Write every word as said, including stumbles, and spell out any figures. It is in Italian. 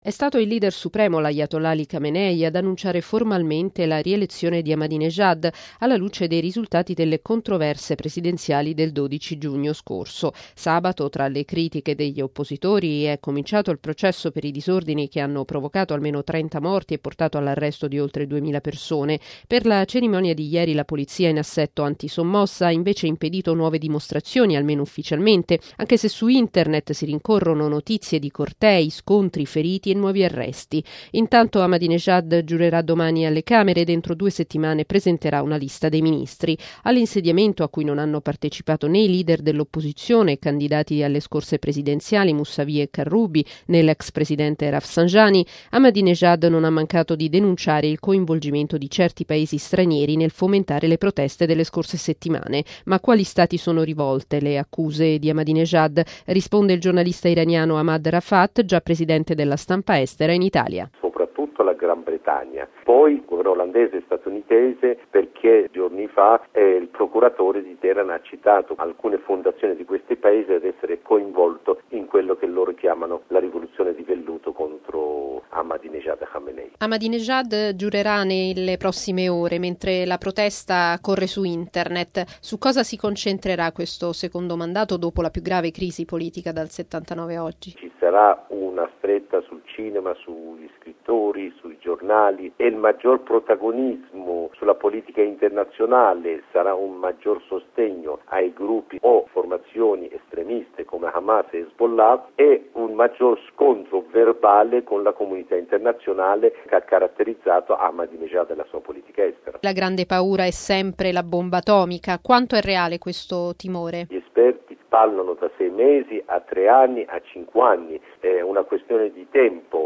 È stato il leader supremo l'Ayatollah Ali Khamenei ad annunciare formalmente la rielezione di Ahmadinejad alla luce dei risultati delle controverse presidenziali del dodici giugno scorso. Sabato, tra le critiche degli oppositori, è cominciato il processo per i disordini che hanno provocato almeno trenta morti e portato all'arresto di oltre duemila persone. Per la cerimonia di ieri la polizia in assetto antisommossa ha invece impedito nuove dimostrazioni, almeno ufficialmente, anche se su internet si rincorrono notizie di cortei, scontri, feriti e nuovi arresti. Intanto Ahmadinejad giurerà domani alle Camere e dentro due settimane presenterà una lista dei ministri. All'insediamento, a cui non hanno partecipato né i leader dell'opposizione, candidati alle scorse presidenziali Mousavi e Karroubi, né l'ex presidente Rafsanjani, Ahmadinejad non ha mancato di denunciare il coinvolgimento di certi paesi stranieri nel fomentare le proteste delle scorse settimane. Ma quali stati sono rivolte le accuse di Ahmadinejad? Risponde il giornalista iraniano Ahmad Rafat, già presidente della stampa estera in Italia. Soprattutto la Gran Bretagna, poi il governo olandese e statunitense, perché giorni fa eh, il procuratore di Teheran ha citato alcune fondazioni di questi paesi ad essere coinvolto in quello che loro chiamano la rivoluzione di velluto contro Ahmadinejad e Khamenei. Ahmadinejad giurerà nelle prossime ore, mentre la protesta corre su internet. Su cosa si concentrerà questo secondo mandato dopo la più grave crisi politica dal settantanove a oggi? Ci sarà una stretta sul cinema, sugli scrittori, sui giornali e il maggior protagonismo sulla politica internazionale, sarà un maggior sostegno ai gruppi o formazioni estremiste come Hamas e Hezbollah e un maggior scontro verbale con la comunità internazionale che ha caratterizzato Ahmadinejad e la sua politica estera. La grande paura è sempre la bomba atomica. Quanto è reale questo timore? Gli esperti parlano da sei mesi a tre anni a cinque anni, è una questione di tempo.